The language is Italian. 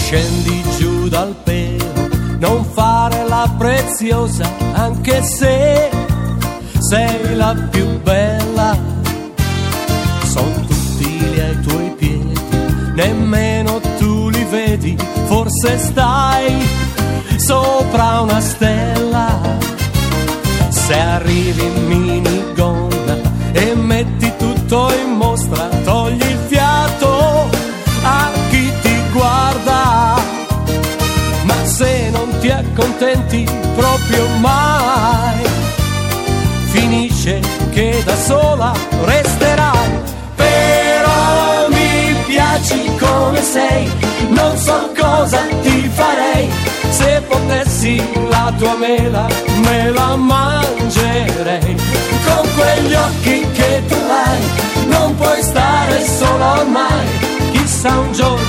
Scendi giù dal pelo, non fare la preziosa, anche se sei la più bella. Son tutti lì ai tuoi piedi, nemmeno tu li vedi, forse stai sopra una stella. Se arrivi in minigonna e metti tutto in mostra, togli il fiato a chi ti guarda. Ma se non ti accontenti proprio mai, finisce che da sola resterai. Però mi piaci come sei, non so cosa ti farei. Se potessi la tua mela me la mangerei. Con quegli occhi che tu hai non puoi stare solo ormai. Chissà un giorno